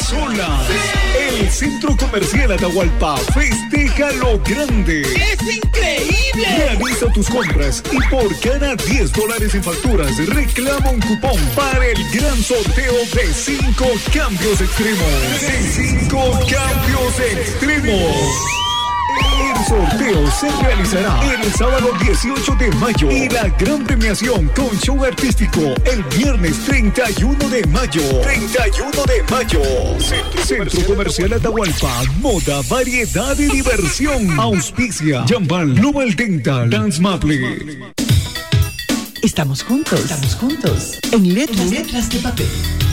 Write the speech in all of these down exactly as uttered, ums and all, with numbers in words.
consolas. El Centro Comercial Atahualpa festeja lo grande. ¡Es increíble! Realiza tus compras y por cada diez dólares en facturas reclama un cupón para el gran sorteo de cinco cambios extremos. De cinco cambios extremos. El sorteo se realizará el sábado dieciocho de mayo y la gran premiación con show artístico el viernes treinta y uno de mayo. treinta y uno de mayo. Centro, Centro Comercial Atahualpa. Moda, variedad y diversión. Auspicia Jambal, Global Dental, Dance Maple. Estamos juntos. Estamos juntos. En letras, en letras de papel.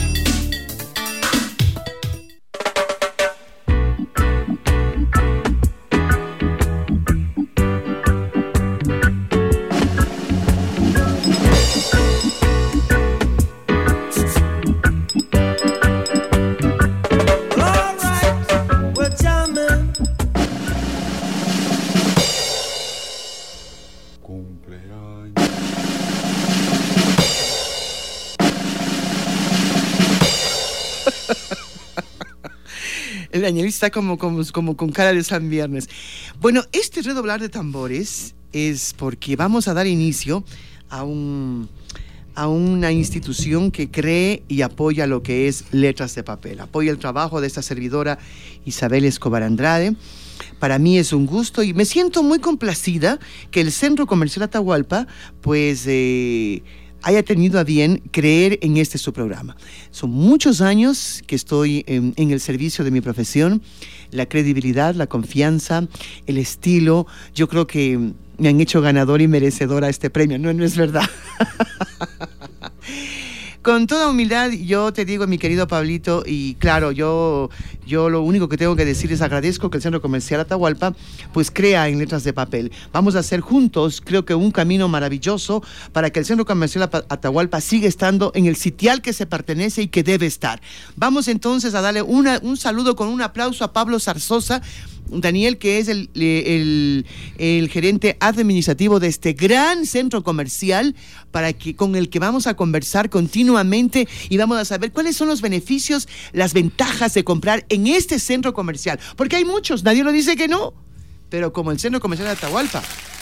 El Daniel está como, como, como con cara de San Viernes. Bueno, este redoblar de tambores es porque vamos a dar inicio a, un, a una institución que cree y apoya lo que es Letras de Papel. Apoya el trabajo de esta servidora Isabel Escobar Andrade. Para mí es un gusto y me siento muy complacida que el Centro Comercial Atahualpa, pues... Eh, haya tenido a bien creer en este su programa. Son muchos años que estoy en, en el servicio de mi profesión. La credibilidad, la confianza, el estilo, yo creo que me han hecho ganador y merecedora este premio. No, no es verdad. Con toda humildad, yo te digo, mi querido Pablito, y claro, yo, yo lo único que tengo que decir es agradezco que el Centro Comercial Atahualpa pues crea en Letras de Papel. Vamos a hacer juntos, creo que un camino maravilloso para que el Centro Comercial Atahualpa siga estando en el sitial que se pertenece y que debe estar. Vamos entonces a darle una, un saludo con un aplauso a Pablo Zarzosa, Daniel, que es el, el, el gerente administrativo de este gran centro comercial, para que, con el que vamos a conversar continuamente y vamos a saber cuáles son los beneficios, las ventajas de comprar en este centro comercial. Porque hay muchos, nadie lo dice que no, pero como el Centro Comercial de Atahualpa,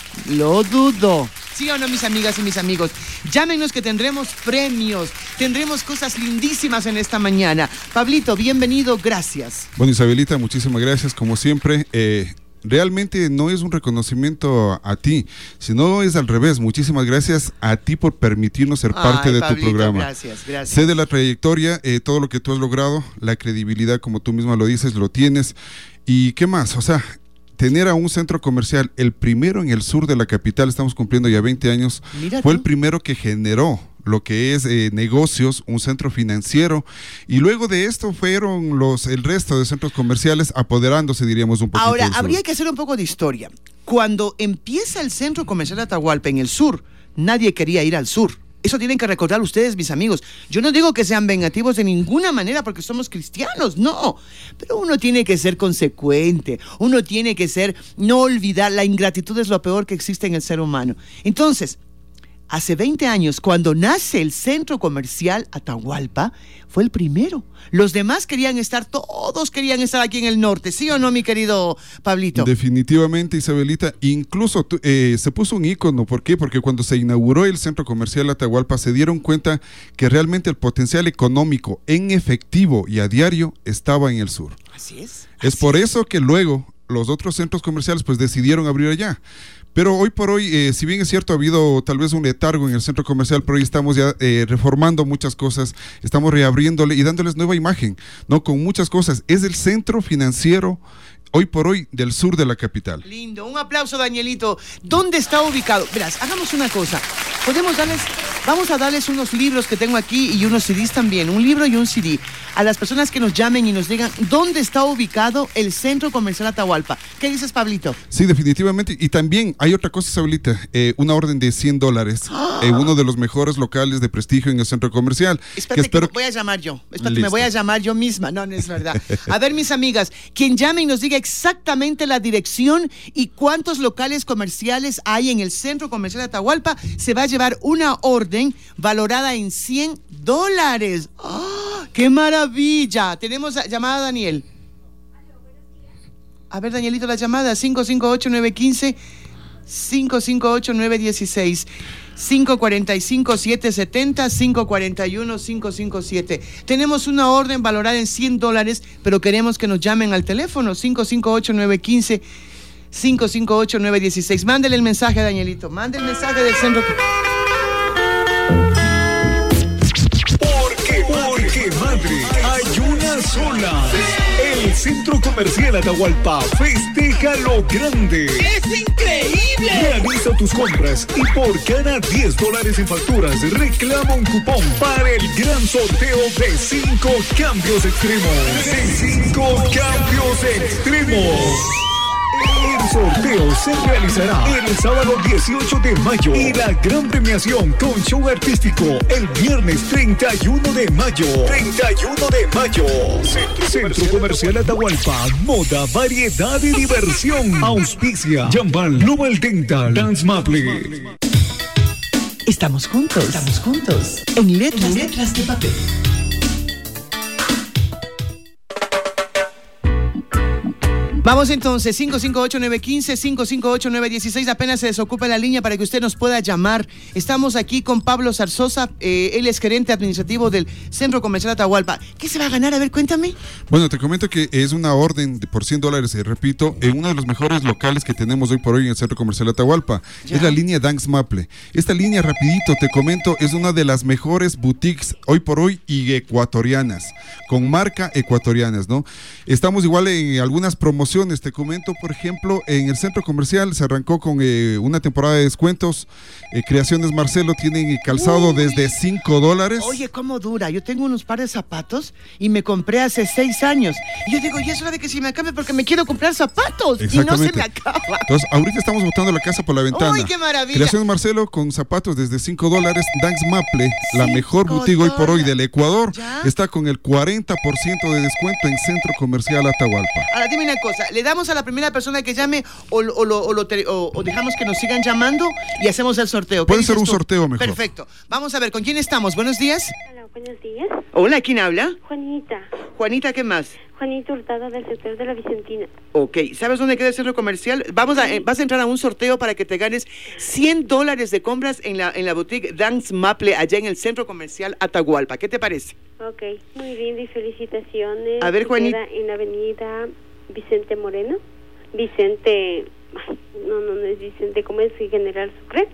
lo dudo. ¿Sí o no, mis amigas y mis amigos? Llámenos que tendremos premios, tendremos cosas lindísimas en esta mañana. Pablito, bienvenido, gracias. Bueno, Isabelita, muchísimas gracias, como siempre. Eh, realmente no es un reconocimiento a ti, sino es al revés. Muchísimas gracias a ti por permitirnos ser parte Ay, de Pablito, tu programa. Gracias, gracias. Sé de la trayectoria, eh, todo lo que tú has logrado, la credibilidad, como tú misma lo dices, lo tienes. ¿Y qué más? O sea... tener a un centro comercial, el primero en el sur de la capital, estamos cumpliendo ya veinte años, Mira fue tú. el primero que generó lo que es eh, negocios, un centro financiero, y luego de esto fueron los el resto de centros comerciales apoderándose, diríamos, un poquito. Ahora, habría que hacer un poco de historia. Cuando empieza el Centro Comercial Atahualpa en el sur, nadie quería ir al sur. Eso tienen que recordar ustedes, mis amigos. Yo no digo que sean vengativos de ninguna manera porque somos cristianos, no. Pero uno tiene que ser consecuente, uno tiene que ser, no olvidar, la ingratitud es lo peor que existe en el ser humano. Entonces, hace veinte años, cuando nace el Centro Comercial Atahualpa, fue el primero. Los demás querían estar, todos querían estar aquí en el norte, ¿sí o no, mi querido Pablito? Definitivamente, Isabelita. Incluso eh, se puso un ícono. ¿Por qué? Porque cuando se inauguró el Centro Comercial Atahualpa, se dieron cuenta que realmente el potencial económico en efectivo y a diario estaba en el sur. Así es. Es así por es. eso que luego los otros centros comerciales pues decidieron abrir allá. Pero hoy por hoy, eh, si bien es cierto, ha habido tal vez un letargo en el centro comercial, pero hoy estamos ya eh, reformando muchas cosas, estamos reabriéndole y dándoles nueva imagen, ¿no? Con muchas cosas. Es el centro financiero hoy por hoy del sur de la capital. Lindo, un aplauso, Danielito. ¿Dónde está ubicado? Verás, hagamos una cosa. Podemos darles, vamos a darles unos libros que tengo aquí y unos C Ds también, un libro y un C D, a las personas que nos llamen y nos digan dónde está ubicado el Centro Comercial Atahualpa. ¿Qué dices, Pablito? Sí, definitivamente. Y también hay otra cosa, Isabelita, eh, una orden de cien dólares, ¡Oh! eh, uno de los mejores locales de prestigio en el centro comercial. Espérate, que espero... que me voy a llamar yo. Espérate, me voy a llamar yo misma. No, no es verdad. A ver, mis amigas, quien llame y nos diga exactamente la dirección y cuántos locales comerciales hay en el Centro Comercial de Atahualpa, se va a llevar una orden valorada en cien dólares. ¡Oh! ¡Qué maravilla! Tenemos llamada a Daniel. A ver, Danielito, la llamada cinco cinco ocho nueve uno cinco, cinco cinco ocho nueve uno seis, cinco cuatro cinco siete siete cero, cinco cuatro uno cinco cinco siete. Tenemos una orden valorada en cien dólares, pero queremos que nos llamen al teléfono cinco cinco ocho nueve uno cinco, cinco cinco ocho nueve uno seis. Mándele el mensaje a Danielito, mande el mensaje del centro. Porque, porque madre, hay una sola. El Centro Comercial Atahualpa festeja lo grande. ¡Es increíble! Realiza tus compras y por cada diez dólares en facturas reclama un cupón para el gran sorteo de cinco cambios extremos. De cinco cambios extremos. El sorteo se realizará el sábado dieciocho de mayo y la gran premiación con show artístico el viernes treinta y uno de mayo. treinta y uno de mayo. Centro, Centro Comercial Atahualpa. Moda, variedad y diversión. Auspicia Jambal, Global Dental, Dance Maple. Estamos juntos. Estamos juntos. En letras, en letras de papel. Vamos entonces, cinco cinco ocho nueve uno cinco, cinco cinco ocho nueve uno seis, apenas se desocupa la línea para que usted nos pueda llamar. Estamos aquí con Pablo Zarzosa, eh, él es gerente administrativo del Centro Comercial Atahualpa. ¿Qué se va a ganar? A ver, cuéntame. Bueno, te comento que es una orden de por cien dólares, eh, repito, en uno de los mejores locales que tenemos hoy por hoy en el Centro Comercial Atahualpa. ¿Ya? Es la línea Dance Maple. Esta línea, rapidito, te comento, es una de las mejores boutiques hoy por hoy y ecuatorianas, con marca ecuatorianas, ¿no? Estamos igual en algunas promociones. Te comento, por ejemplo, en el centro comercial se arrancó con eh, una temporada de descuentos. Eh, Creaciones Marcelo tienen calzado Uy. desde cinco dólares. Oye, ¿cómo dura? Yo tengo unos pares de zapatos y me compré hace seis años. Y yo digo, ya es hora de que se me acabe porque me quiero comprar zapatos y no se me acaba. Entonces, ahorita estamos botando la casa por la ventana. ¡Uy, qué maravilla! Creaciones Marcelo con zapatos desde cinco dólares. Dance Maple, la mejor boutique hoy por hoy del Ecuador, ¿ya? Está con el cuarenta por ciento de descuento en Centro Comercial Atahualpa. Ahora, dime una cosa. ¿Le damos a la primera persona que llame o, o, o, o, o, o dejamos que nos sigan llamando y hacemos el sorteo? Puede ser un tú? sorteo mejor. Perfecto. Vamos a ver, ¿con quién estamos? Buenos días. Hola, buenos días. Hola, ¿quién habla? Juanita. Juanita, ¿qué más? Juanita Hurtado del sector de la Vicentina. Ok, ¿sabes dónde queda el centro comercial? Vamos a, eh, vas a entrar a un sorteo para que te ganes cien dólares de compras en la, en la boutique Dance Maple allá en el centro comercial Atahualpa. ¿Qué te parece? Ok, muy bien y felicitaciones. A ver, Juanita. Queda en la avenida Vicente Moreno. Vicente, no, no, no es Vicente, ¿cómo es? General Sucre.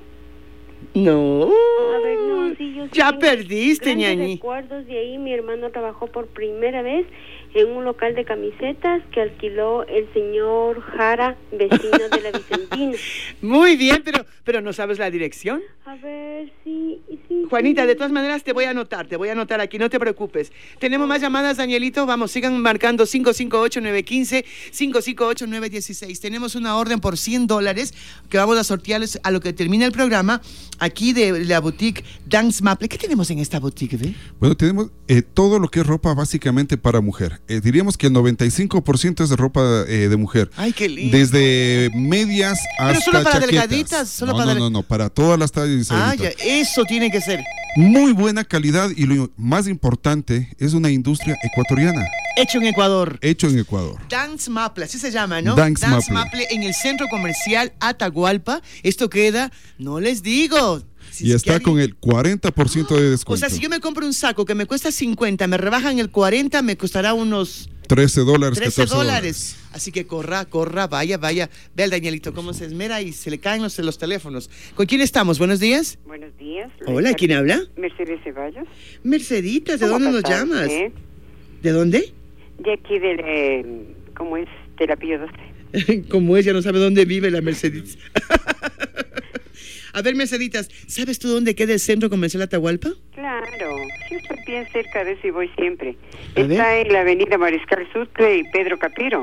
No. A ver, no, sí, yo sí ya perdiste, ñañi. Recuerdos de ahí, mi hermano trabajó por primera vez en un local de camisetas que alquiló el señor Jara, vecino de la Vicentina. Muy bien, pero pero no sabes la dirección. A ver, sí, sí. Juanita, sí. de todas maneras te voy a anotar, te voy a anotar aquí, no te preocupes. Tenemos más llamadas, Danielito, vamos, sigan marcando cinco cinco ocho nueve uno cinco, cinco cinco ocho nueve uno seis. Tenemos una orden por cien dólares que vamos a sortearles a lo que termina el programa aquí de la boutique Dance Maple. ¿Qué tenemos en esta boutique, ve? Bueno, tenemos eh, todo lo que es ropa básicamente para mujer. Eh, diríamos que el noventa y cinco por ciento es de ropa eh, de mujer. Ay, qué lindo. Desde medias hasta ¿Pero solo para chaquetas. delgaditas? Solo no, para no, no, no, para todas las tallas. Ah, ya, eso tiene que ser. Muy buena calidad y lo más importante, es una industria ecuatoriana. Hecho en Ecuador. Hecho en Ecuador. Dance Maple, así se llama, ¿no? Dance, Dance Maple. Maple en el centro comercial Atahualpa. Esto queda, no les digo. Si y está con el cuarenta por ciento de descuento. O sea, si yo me compro un saco que me cuesta cincuenta, me rebajan el cuarenta, me costará unos trece dólares, trece catorce dólares. Así que corra, corra, vaya, vaya. Ve al Danielito cómo se esmera y se le caen los, los teléfonos. ¿Con quién estamos? Buenos días. Buenos días. Hola, ¿quién habla? Mercedes Ceballos. Merceditas, ¿de dónde nos llamas? ¿Eh? ¿De dónde? De aquí del, eh, ¿cómo es? De la Pío doce. Como ella no sabe dónde vive la Mercedes. A ver, Merceditas, ¿sabes tú dónde queda el centro comercial Atahualpa? Claro, sí estoy bien cerca de eso y voy siempre. A Está ver. en la avenida Mariscal Sucre y Pedro Capiro.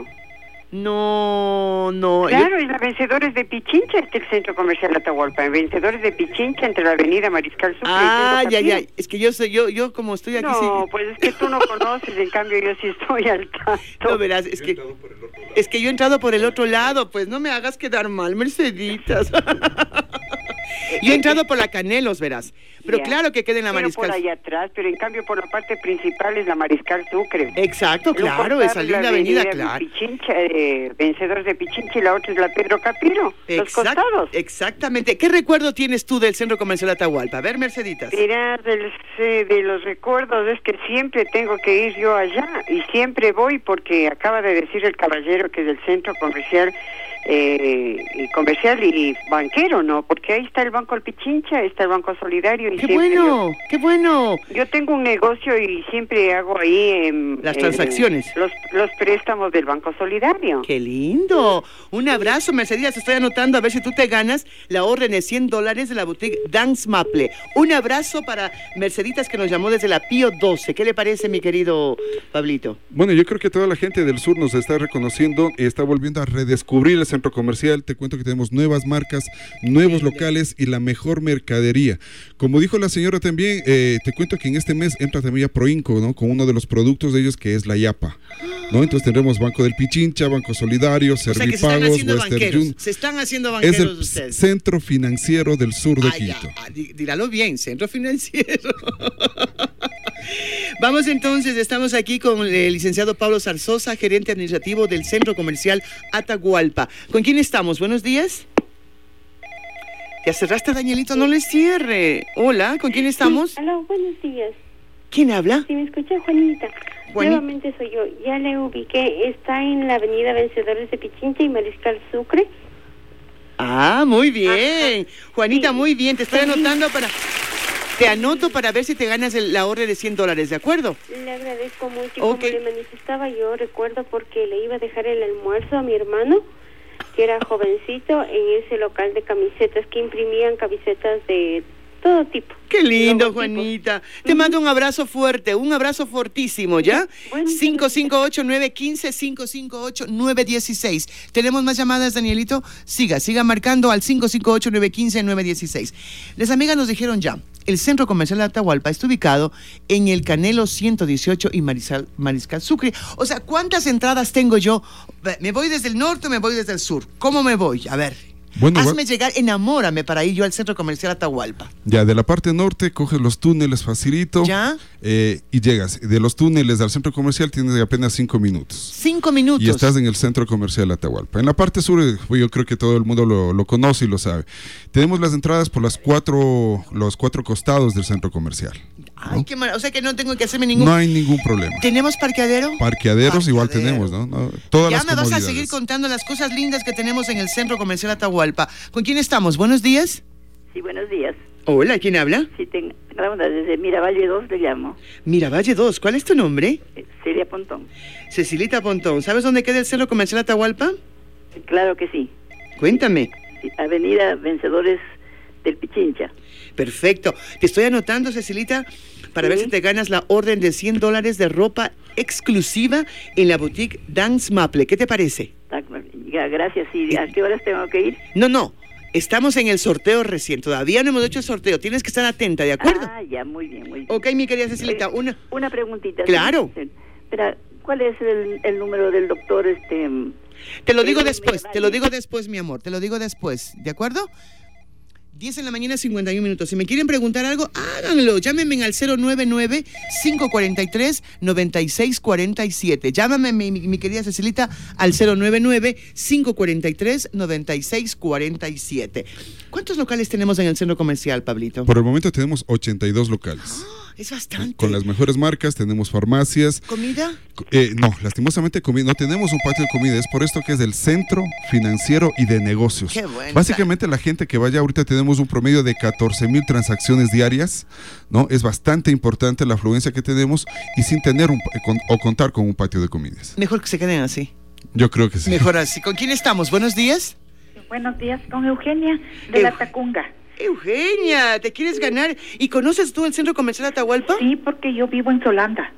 No, no. Claro, en la Vencedores de Pichincha está el centro comercial Atahualpa. En Vencedores de Pichincha entre la avenida Mariscal Sucre Ah, y Pedro ya, Capiro. ya. Es que yo soy, yo, yo como estoy aquí. No, sí. pues es que tú no conoces, en cambio yo sí estoy al tanto. No, verás, es que, es que yo he entrado por el otro lado, pues no me hagas quedar mal, Merceditas. Yo he entrado por la Canelos, verás. Pero Ya. claro que queda en la Pero Mariscal. por allá atrás, pero en cambio por la parte principal es la Mariscal Sucre. Exacto, No claro, cortar esa linda la avenida, claro. Pichincha, eh, Vencedores de Pichincha, y la otra es la Pedro Capiro, los Exact- costados. Exactamente. ¿Qué recuerdo tienes tú del Centro Comercial Atahualpa? A ver, Merceditas. Mira, del- eh, de los recuerdos es que siempre tengo que ir yo allá y siempre voy porque acaba de decir el caballero que del centro comercial eh, y comercial y banquero, ¿no? Porque ahí está el Banco El Pichincha, está el Banco Solidario. Y ¡Qué siempre bueno! ¡Qué bueno! Yo, yo tengo un negocio y siempre hago ahí... em, Las eh, transacciones. los, los préstamos del Banco Solidario. ¡Qué lindo! Un abrazo, Merceditas. Estoy anotando a ver si tú te ganas la orden de cien dólares de la boutique Dance Maple. Un abrazo para Merceditas que nos llamó desde la Pío doce. ¿Qué le parece, mi querido Pablito? Bueno, yo creo que toda la gente del sur nos está reconociendo, está volviendo a redescubrir el centro comercial. Te cuento que tenemos nuevas marcas, nuevos locales y la mejor mercadería. Como dijo la señora también, eh, te cuento que en este mes entra también a Proinco, ¿no? Con uno de los productos de ellos que es la Yapa, ¿no? Entonces tendremos Banco del Pichincha, Banco Solidario, O sea que se están Servipagos, haciendo Western banqueros. Union. Se están haciendo Es banqueros el ustedes. centro financiero del sur de Ah, ya. Quito. Ah, dí- díralo bien, centro financiero. Vamos entonces, estamos aquí con el licenciado Pablo Zarzosa, gerente administrativo del Centro Comercial Atahualpa. ¿Con quién estamos? Buenos días. Ya cerraste, Danielito, no le cierre. Hola, ¿con quién estamos? Aló, buenos días. ¿Quién habla? Si me escucha, Juanita. Juani- Nuevamente soy yo. Ya le ubiqué. Está en la avenida Vencedores de Pichincha y Mariscal Sucre. Ah, muy bien. Juanita, Sí. muy bien. Te estoy Sí. anotando para... Te anoto para ver si te ganas el- la orden de cien dólares, ¿de acuerdo? Le agradezco mucho. Y Ok. Como le manifestaba, yo recuerdo porque le iba a dejar el almuerzo a mi hermano, que era jovencito, en ese local de camisetas que imprimían camisetas de todo tipo. Qué lindo, Logotipos. Juanita. Te mando un abrazo fuerte, un abrazo fortísimo, ¿ya? Bueno, cinco cinco ocho, nueve uno cinco, cinco cinco ocho, nueve uno seis. ¿Tenemos más llamadas, Danielito? Siga, siga marcando al cinco cinco ocho, nueve uno cinco, nueve uno seis. Las amigas nos dijeron ya, el Centro Comercial de Atahualpa está ubicado en el Canelo ciento dieciocho y Mariscal, Mariscal Sucre. O sea, ¿cuántas entradas tengo yo? ¿Me voy desde el norte o me voy desde el sur? ¿Cómo me voy? A ver. Bueno, Hazme va- llegar, enamórame para ir yo al Centro Comercial Atahualpa. Ya, de la parte norte coges los túneles facilito. ¿Ya? eh, y llegas. De los túneles al centro comercial tienes apenas cinco minutos. Cinco minutos. Y estás en el centro comercial Atahualpa. En la parte sur, eh, yo creo que todo el mundo lo, lo conoce y lo sabe. Tenemos las entradas por las cuatro, los cuatro costados del centro comercial. Ay, qué mal. O sea que no tengo que hacerme ningún... No hay ningún problema. ¿Tenemos parqueadero? Parqueaderos igual Parqueadero. tenemos, ¿no? No, todas Ya las me vas a comodidades. seguir contando las cosas lindas que tenemos en el Centro Comercial Atahualpa. ¿Con quién estamos? Buenos días. Sí, buenos días. Hola, ¿quién habla? Sí, tengo, desde Miravalle dos le llamo. Miravalle dos. ¿Cuál es tu nombre? Eh, Celia Pontón. Cecilita Pontón. ¿Sabes dónde queda el Centro Comercial Atahualpa? Claro que sí. Cuéntame. Sí, Avenida Vencedores del Pichincha. Perfecto. Te estoy anotando, Cecilita, para ver Sí. si te ganas la orden de cien dólares de ropa exclusiva en la boutique Dance Maple. ¿Qué te parece? Ah, ya, gracias. ¿Y a qué horas tengo que ir? No, no. Estamos en el sorteo recién. Todavía no hemos hecho el sorteo. Tienes que estar atenta, ¿de acuerdo? Ah, ya, muy bien, muy bien. Ok, mi querida Cecilita, Eh, una... Una preguntita. Claro. Sí. Espera, ¿cuál es el, el número del doctor? Este, Te lo digo Pero después, me te lo vale. digo después, mi amor, te lo digo después, ¿de acuerdo? diez en la mañana, cincuenta y un minutos. Si me quieren preguntar algo, háganlo. Llámenme al cero nueve nueve, cinco cuatro tres, nueve seis cuatro siete. Llámame, mi, mi, mi querida Cecilita, al cero nueve nueve, cinco cuatro tres, nueve seis cuatro siete. ¿Cuántos locales tenemos en el centro comercial, Pablito? Por el momento tenemos ochenta y dos locales. Es bastante. Con las mejores marcas, tenemos farmacias. ¿Comida? Eh, no, lastimosamente comi- no tenemos un patio de comida, es por esto que es del centro financiero y de negocios. Qué bueno. Básicamente la gente que vaya ahorita tenemos un promedio de catorce mil transacciones diarias, ¿no? Es bastante importante la afluencia que tenemos y sin tener un, pa- con- o contar con un patio de comidas. Mejor que se queden así. Yo creo que sí. Mejor así. ¿Con quién estamos? Buenos días. Buenos días, con Eugenia de Eu- la Tacunga. Eugenia, ¿te quieres ganar? ¿Y conoces tú el centro comercial Atahualpa? Sí, porque yo vivo en Solanda.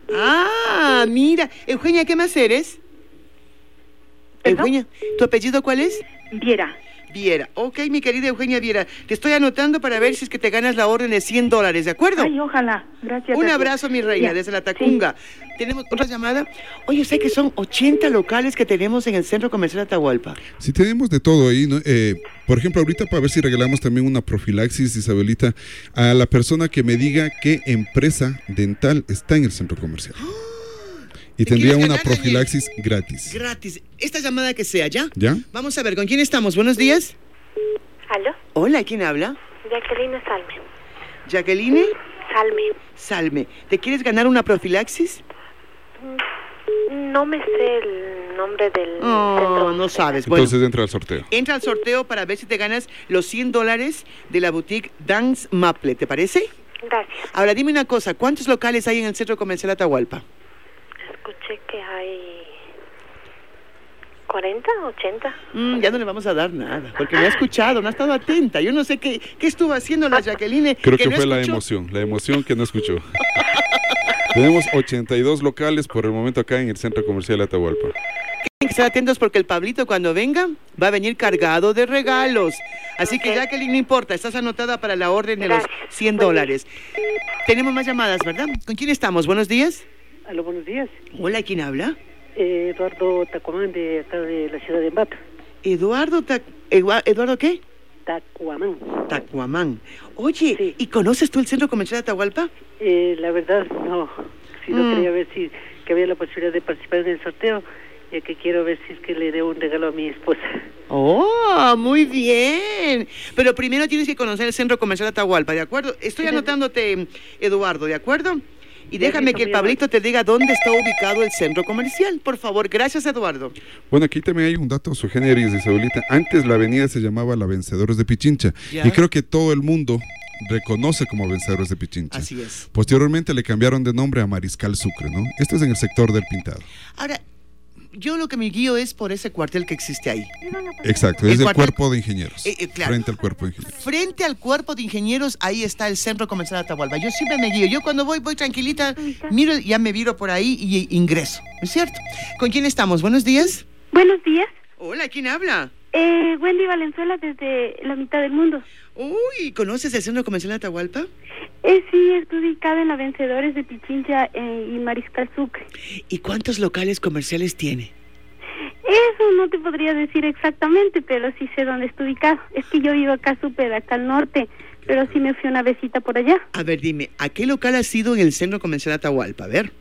Ah, mira. Eugenia, ¿qué más eres? ¿Perdón? Eugenia, ¿tu apellido cuál es? Viera. Viera. Ok, mi querida Eugenia Viera, te estoy anotando para ver si es que te ganas la orden de cien dólares, ¿de acuerdo? Ay, ojalá. Gracias. Un gracias. abrazo, mi reina, Ya. desde la Tacunga. Sí. Tenemos otra llamada. Oye, sé que son ochenta locales que tenemos en el Centro Comercial Atahualpa. Sí, tenemos de todo ahí, ¿no? Eh, por ejemplo, ahorita para ver si regalamos también una profilaxis, Isabelita, a la persona que me diga qué empresa dental está en el Centro Comercial. Y tendría una profilaxis Daniel? gratis. Gratis. Esta llamada que sea, ¿ya? ¿Ya? Vamos a ver, ¿con quién estamos? Buenos días. ¿Aló? Hola, ¿quién habla? Jacqueline Salme. ¿Jacqueline? Salme. Salme. ¿Te quieres ganar una profilaxis? No me sé el nombre del oh, centro. No sabes. Bueno, entonces entra al sorteo. Entra al sorteo para ver si te ganas los cien dólares de la boutique Dance Maple, ¿te parece? Gracias. Ahora, dime una cosa, ¿cuántos locales hay en el Centro Comercial Atahualpa? Escuché que hay cuarenta, ochenta. Mm, ya no le vamos a dar nada, porque no ha escuchado, no ha estado atenta. Yo no sé qué, qué estuvo haciendo la Jacqueline. Creo que, que no fue escuchó. la emoción, la emoción que no escuchó. Tenemos ochenta y dos locales por el momento acá en el Centro Comercial Atahualpa. Tienen que estar atentos porque el Pablito cuando venga va a venir cargado de regalos. Así okay. que Jacqueline, no importa, estás anotada para la orden de Gracias. los cien dólares. Tenemos más llamadas, ¿verdad? ¿Con quién estamos? Buenos días. Aló, buenos días. Hola, ¿quién habla? Eh, Eduardo Tacuamán, de acá de la ciudad de Ambato. Eduardo Ta ¿Eduardo qué? Tacuamán. Tacuamán. Oye, sí. ¿y conoces tú el Centro Comercial Atahualpa? Eh, la verdad, no. Si no mm. quería ver si que había la posibilidad de participar en el sorteo, ya que quiero ver si es que le debo un regalo a mi esposa. ¡Oh, muy bien! Pero primero tienes que conocer el Centro Comercial Atahualpa, ¿de acuerdo? Estoy sí, anotándote, Eduardo, ¿de acuerdo? Y déjame que el Pablito te diga dónde está ubicado el centro comercial, por favor. Gracias, Eduardo. Bueno, aquí también hay un dato sui generis, Isabelita. Antes la avenida se llamaba la Vencedores de Pichincha. ¿Ya? Y creo que todo el mundo reconoce como Vencedores de Pichincha. Así es. Posteriormente le cambiaron de nombre a Mariscal Sucre, ¿no? Esto es en el sector del Pintado. Ahora, yo lo que me guío es por ese cuartel que existe ahí. Exacto, es el, el cuerpo de ingenieros. Eh, eh, claro. Frente al cuerpo de ingenieros. Frente al cuerpo de ingenieros, ahí está el Centro Comercial Atahualpa. Yo siempre me guío. Yo cuando voy, voy tranquilita, miro, ya me viro por ahí y ingreso. ¿Es cierto? ¿Con quién estamos? Buenos días. Buenos días. Hola, ¿quién habla? Eh, Wendy Valenzuela, desde la mitad del mundo. Uy, ¿conoces el Centro Comercial Atahualpa? Eh, sí, estoy ubicada en la Vencedores de Pichincha eh, y Mariscal Sucre. ¿Y cuántos locales comerciales tiene? Eso no te podría decir exactamente, pero sí sé dónde está ubicado. Es que yo vivo acá súper, acá al norte, pero sí me fui una visita por allá. A ver, dime, ¿a qué local has ido en el Centro Comercial Atahualpa? A ver.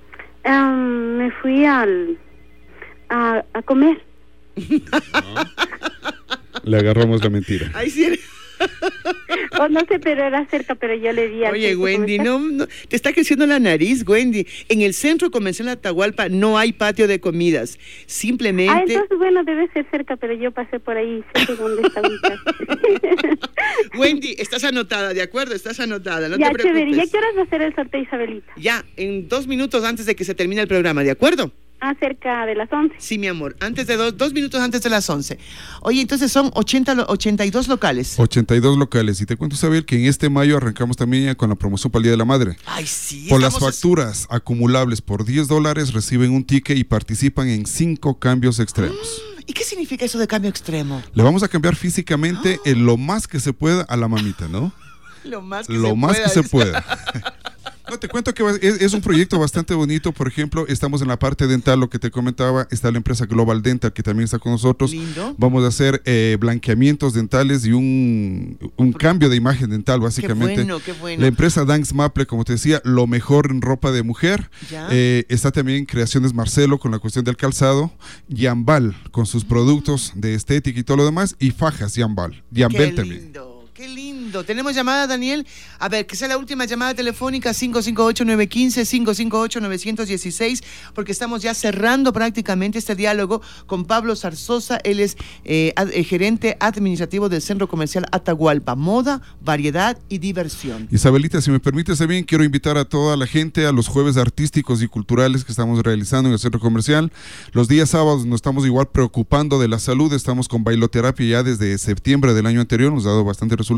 Um, me fui al a, a comer. No. Le agarramos la mentira. Ay, sí. Oh, no sé, pero era cerca, pero yo le di. Oye, Wendy, no, no, te está creciendo la nariz, Wendy. En el Centro Comercial Atahualpa no hay patio de comidas. Simplemente. Ah, entonces, bueno, debe ser cerca, pero yo pasé por ahí, sé dónde está ubicado. Wendy, estás anotada, ¿de acuerdo? Estás anotada, no ya, te preocupes. Chévere. ¿Ya qué horas va a ser el sorteo, Isabelita? Ya, en dos minutos antes de que se termine el programa, ¿de acuerdo? Ah, cerca de las once. Sí, mi amor, antes de dos, dos minutos antes de las once. Oye, entonces son ochenta, ochenta y dos locales. ochenta y dos locales. Y te cuento, Isabel, que en este mayo arrancamos también con la promoción para el Día de la Madre. Ay, sí. Por las facturas a... acumulables por diez dólares reciben un ticket y participan en cinco cambios extremos. ¿Y qué significa eso de cambio extremo? Le vamos a cambiar físicamente oh. en lo más que se pueda a la mamita, ¿no? Lo más que lo se más pueda. que se pueda. No, te cuento que es, es un proyecto bastante bonito. Por ejemplo, estamos en la parte dental, lo que te comentaba, está la empresa Global Dental, que también está con nosotros. Lindo. Vamos a hacer eh, blanqueamientos dentales y un, un cambio de imagen dental, básicamente. Qué bueno, qué bueno. La empresa Dance Maple, como te decía, lo mejor en ropa de mujer. Eh, está también Creaciones Marcelo con la cuestión del calzado. Yambal con sus productos de estética y todo lo demás. Y fajas Yambal. Yambel también. Qué lindo. Tenemos llamada, Daniel. A ver, que sea la última llamada telefónica, cinco cinco ocho, nueve uno cinco, cinco cinco ocho, nueve uno seis, porque estamos ya cerrando prácticamente este diálogo con Pablo Zarzosa. Él es eh, ad, eh, gerente administrativo del Centro Comercial Atahualpa. Moda, variedad y diversión. Isabelita, si me permites también, quiero invitar a toda la gente a los jueves artísticos y culturales que estamos realizando en el Centro Comercial. Los días sábados nos estamos igual preocupando de la salud. Estamos con bailoterapia ya desde septiembre del año anterior. Nos ha dado bastante resultado.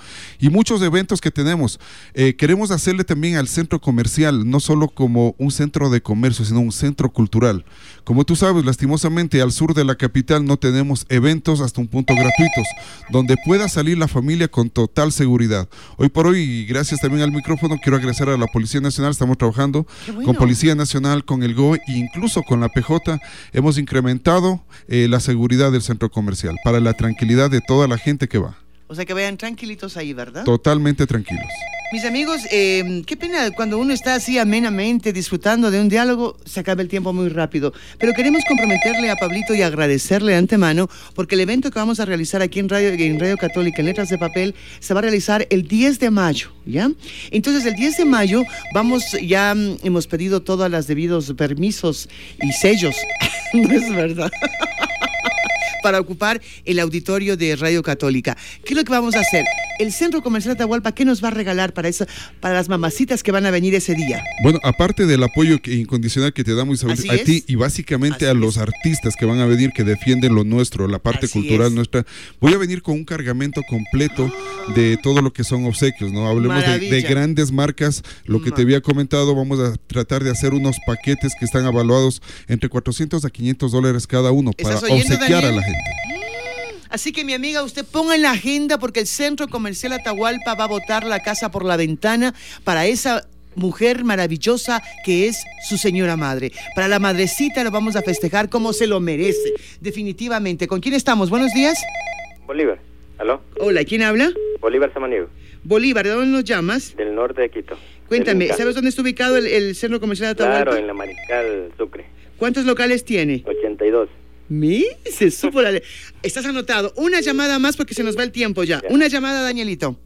y muchos eventos que tenemos. Eh, queremos hacerle también al centro comercial, no solo como un centro de comercio, sino un centro cultural. Como tú sabes, lastimosamente al sur de la capital no tenemos eventos hasta un punto gratuitos, donde pueda salir la familia con total seguridad. Hoy por hoy, y gracias también al micrófono, quiero agradecer a la Policía Nacional. Estamos trabajando bueno. con Policía Nacional, con el G O E e incluso con la P J. Hemos incrementado eh, la seguridad del centro comercial para la tranquilidad de toda la gente que va. O sea, que vayan tranquilitos ahí, ¿verdad? Totalmente tranquilos. Mis amigos, eh, qué pena cuando uno está así amenamente disfrutando de un diálogo, se acaba el tiempo muy rápido. Pero queremos comprometerle a Pablito y agradecerle de antemano, porque el evento que vamos a realizar aquí en Radio, en Radio Católica, en Letras de Papel, se va a realizar el diez de mayo, ¿ya? Entonces, el diez de mayo vamos, ya mm, hemos pedido todos los debidos permisos y sellos. No es verdad. Para ocupar el auditorio de Radio Católica. ¿Qué es lo que vamos a hacer? El Centro Comercial Atahualpa, ¿qué nos va a regalar para eso, para las mamacitas que van a venir ese día? Bueno, aparte del apoyo que, incondicional que te damos a, a ti y básicamente Así a los es. artistas que van a venir, que defienden lo nuestro, la parte Así cultural es. nuestra, voy a venir con un cargamento completo de todo lo que son obsequios, ¿no? Hablemos de, de grandes marcas, lo que te había comentado, vamos a tratar de hacer unos paquetes que están evaluados entre cuatrocientos a quinientos dólares cada uno para obsequiar Daniel? a la gente. Así que mi amiga, usted ponga en la agenda porque el Centro Comercial Atahualpa va a botar la casa por la ventana para esa mujer maravillosa que es su señora madre. Para la madrecita lo vamos a festejar como se lo merece, definitivamente. ¿Con quién estamos? Buenos días. Bolívar, ¿aló? Hola, ¿quién habla? Bolívar Samaniego. Bolívar, ¿de dónde nos llamas? Del norte de Quito. Cuéntame, ¿sabes dónde está ubicado el, el Centro Comercial Atahualpa? Claro, en la Mariscal Sucre. ¿Cuántos locales tiene? ochenta y dos. Mi, se supo la... Estás anotado. Una llamada más porque se nos va el tiempo ya. ya. Una llamada, Danielito.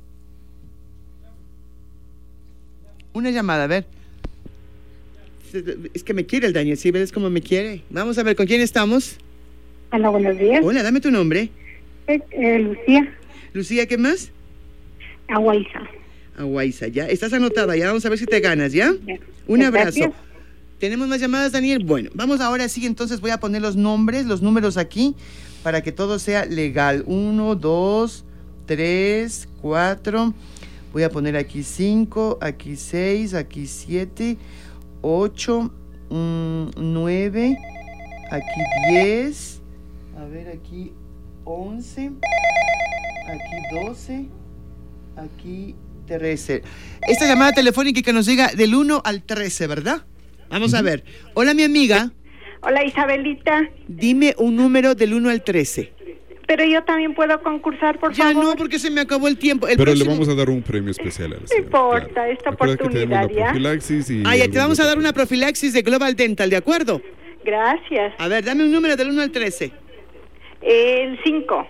Una llamada, a ver. Es que me quiere el Daniel, ¿sí? ¿Ves cómo me quiere? Vamos a ver, ¿con quién estamos? Hola, buenos días. Hola, dame tu nombre. Eh, eh, Lucía. Lucía, ¿qué más? Aguaiza. Aguaiza, ya. Estás anotada, ya vamos a ver si te ganas, ¿ya? ya. Un abrazo. Gracias. ¿Tenemos más llamadas, Daniel? Bueno, vamos ahora sí, entonces voy a poner los nombres, los números aquí, para que todo sea legal. Uno, dos, tres, cuatro, voy a poner aquí cinco, aquí seis, aquí siete, ocho, um, nueve, aquí diez, a ver, aquí once, aquí doce, aquí trece. Esta llamada telefónica que nos llega del uno al trece, ¿verdad? Vamos a ver. Hola, mi amiga. Hola, Isabelita. Dime un número del uno al trece. Pero yo también puedo concursar, por ya favor. Ya no, porque se me acabó el tiempo. El Pero próximo... le vamos a dar un premio especial a la señora. No importa, claro. esta Acuérdate oportunidad, que tenemos la profilaxis y ah, ya te vamos a dar una profilaxis de Global Dental, ¿de acuerdo? Gracias. A ver, dame un número del uno al trece. El cinco.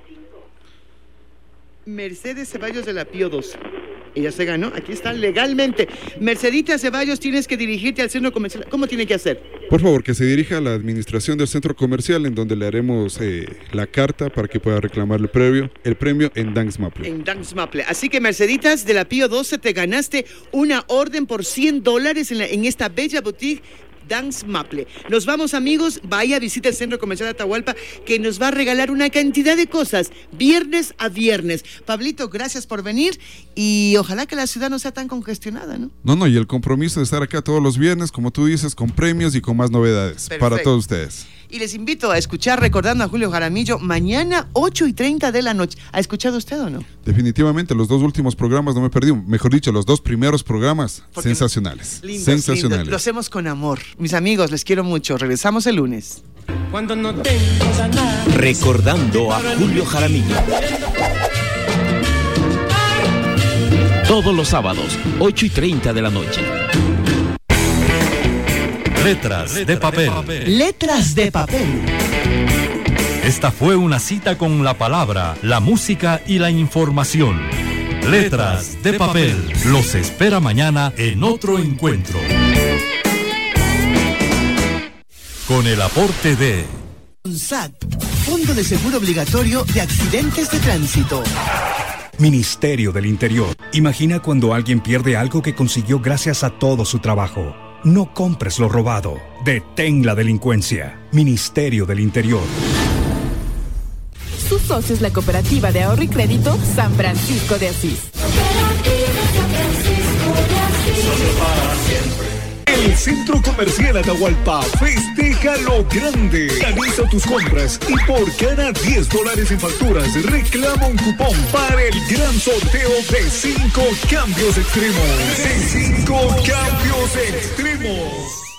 Mercedes Ceballos de la Pío dos. Ella se ganó, aquí está legalmente. Mercedita Ceballos, tienes que dirigirte al centro comercial. ¿Cómo tiene que hacer? Por favor, que se dirija a la administración del centro comercial, en donde le haremos eh, la carta para que pueda reclamar el premio, el premio en Danks Maple. En Danks Maple. Así que, Merceditas de la Pío doce, te ganaste una orden por cien dólares en, la, en esta bella boutique Danks Maple. Nos vamos, amigos, vaya, visita el Centro Comercial de Atahualpa, que nos va a regalar una cantidad de cosas, viernes a viernes. Pablito, gracias por venir y ojalá que la ciudad no sea tan congestionada, ¿no? No, no, y el compromiso de estar acá todos los viernes, como tú dices, con premios y con más novedades. Perfecto. Para todos ustedes. Y les invito a escuchar Recordando a Julio Jaramillo mañana ocho y treinta de la noche. ¿Ha escuchado usted o no? Definitivamente, los dos últimos programas no me perdí. Mejor dicho, los dos primeros programas Porque sensacionales. Lindos, sensacionales. Lindos. Lo hacemos con amor. Mis amigos, les quiero mucho. Regresamos el lunes. Cuando no tengo nada. Recordando a Julio Jaramillo. Todos los sábados, ocho y treinta de la noche. Letras, Letras de, papel. de papel. Letras de papel. Esta fue una cita con la palabra, la música y la información. Letras de papel. Los espera mañana en otro encuentro. Con el aporte de FONSAT, Fondo de Seguro Obligatorio de Accidentes de Tránsito. Ministerio del Interior. Imagina cuando alguien pierde algo que consiguió gracias a todo su trabajo. No compres lo robado. Detén la delincuencia. Ministerio del Interior. Sus socios la Cooperativa de Ahorro y Crédito San Francisco de Asís. El Centro Comercial Atahualpa festeja lo grande. Realiza tus compras y por cada diez dólares en facturas reclama un cupón para el gran sorteo de cinco cambios extremos. De cinco cambios extremos.